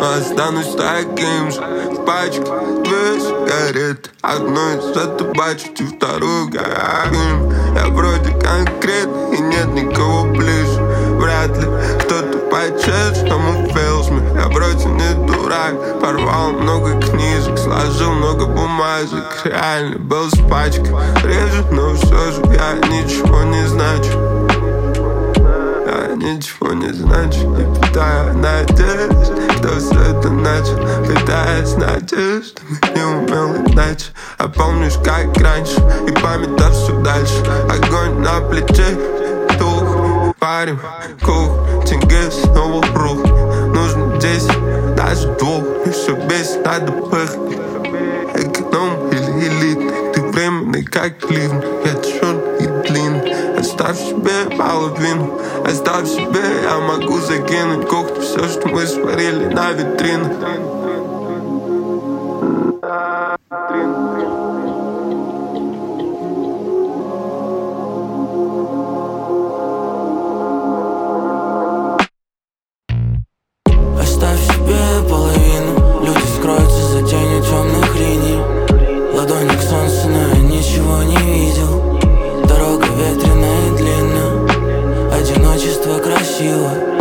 но останусь таким же. В пачке две сигареты, одну из эту бачить и вторую горим. Я вроде конкретный и нет никого ближе. Вряд ли кто-то по-честному feels me. Я вроде не дурак, порвал много книжек, сложил много бумажек. Реально был с пачкой, реже, но все же я ничего не значу. Я ничего не значу, не питаю надежд. Кто все это начал, питаясь надеждами, не умел иначе. А помнишь, как раньше, и память да все дальше. Огонь на плече, тух, парим, кух, тенге снова брух. Нужно 10, даже 2, и все бесит, надо пыхнуть. Эконом или элитный, ты временный, как ливн. Я черный и длинный, оставь себе половину. Оставь себе, я могу закинуть кухню. Все, что мы сварили на витрину. Оставь себе половину. Люди скроются за тенью темных линий. Ладони к солнцу, но я ничего не видел. Дорога ветреная и длинная. Одиночество красиво.